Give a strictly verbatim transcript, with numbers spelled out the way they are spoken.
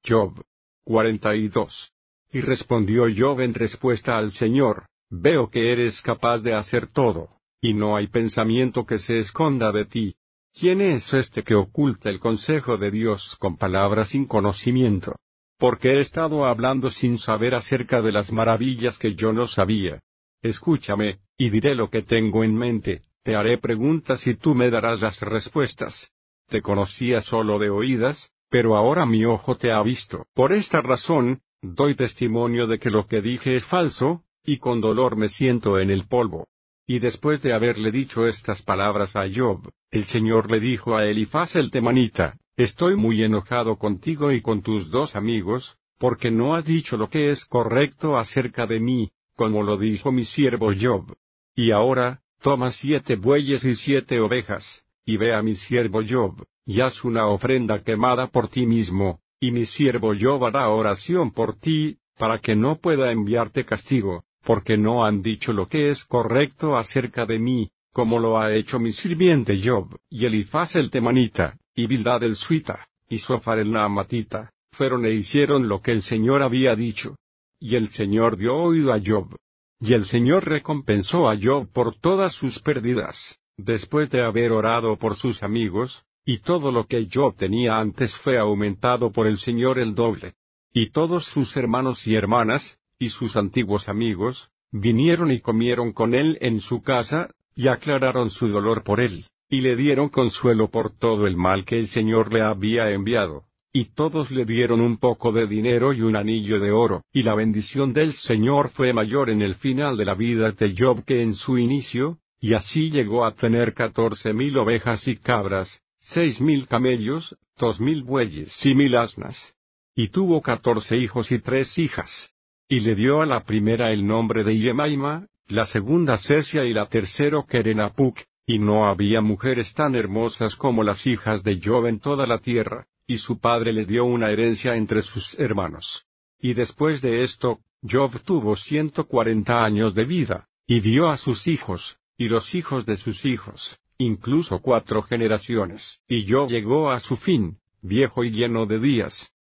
Job cuarenta y dos. Y respondió Job en respuesta al Señor: Veo que eres capaz de hacer todo, y no hay pensamiento que se esconda de ti. ¿Quién es este que oculta el consejo de Dios con palabras sin conocimiento? Porque he estado hablando sin saber acerca de las maravillas que yo no sabía. Escúchame, y diré lo que tengo en mente, te haré preguntas y tú me darás las respuestas. Te conocía solo de oídas, pero ahora mi ojo te ha visto. Por esta razón, doy testimonio de que lo que dije es falso, y con dolor me siento en el polvo. Y después de haberle dicho estas palabras a Job, el Señor le dijo a Elifaz el temanita: Estoy muy enojado contigo y con tus dos amigos, porque no has dicho lo que es correcto acerca de mí, como lo dijo mi siervo Job. Y ahora, toma siete bueyes y siete ovejas, y ve a mi siervo Job, y haz una ofrenda quemada por ti mismo, y mi siervo Job hará oración por ti, para que no pueda enviarte castigo, porque no han dicho lo que es correcto acerca de mí, como lo ha hecho mi sirviente Job. Y Elifaz el temanita, y Bildad el suita, y Sofar el naamatita, fueron e hicieron lo que el Señor había dicho. Y el Señor dio oído a Job. Y el Señor recompensó a Job por todas sus pérdidas, después de haber orado por sus amigos, y todo lo que Job tenía antes fue aumentado por el Señor el doble. Y todos sus hermanos y hermanas, y sus antiguos amigos, vinieron y comieron con él en su casa, y aclararon su dolor por él, y le dieron consuelo por todo el mal que el Señor le había enviado. Y todos le dieron un poco de dinero y un anillo de oro. Y la bendición del Señor fue mayor en el final de la vida de Job que en su inicio, y así llegó a tener catorce mil ovejas y cabras, seis mil camellos, dos mil bueyes y mil asnas. Y tuvo catorce hijos y tres hijas. Y le dio a la primera el nombre de Yemaima, la segunda Sesia y la tercera Kerenapuc, y no había mujeres tan hermosas como las hijas de Job en toda la tierra. Y su padre le dio una herencia entre sus hermanos. Y después de esto, Job tuvo ciento cuarenta años de vida, y dio a sus hijos, y los hijos de sus hijos, incluso cuatro generaciones. Y Job llegó a su fin, viejo y lleno de días,